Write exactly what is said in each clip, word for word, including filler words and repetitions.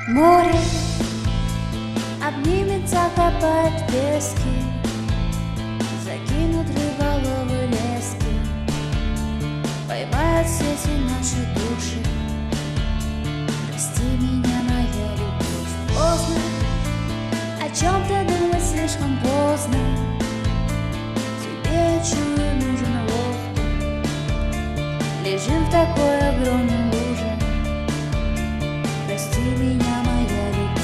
Море обнимется, копает пески, закинут рыболовы лески, поймают сети наши души. Прости меня, моя любовь. Поздно о чем-то думать, слишком поздно. Тебе, чую, нужен воздух. Лежим в такой огромной луже. Прости меня, моя любовь.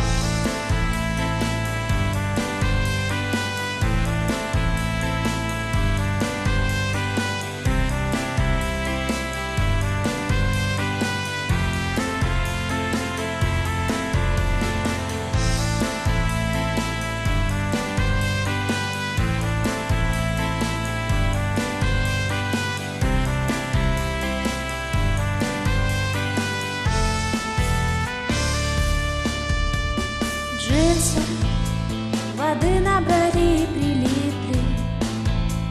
Джинсы воды набрали и прилипли.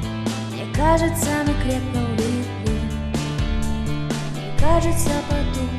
Мне кажется, мы крепко улипли. Мне кажется, потом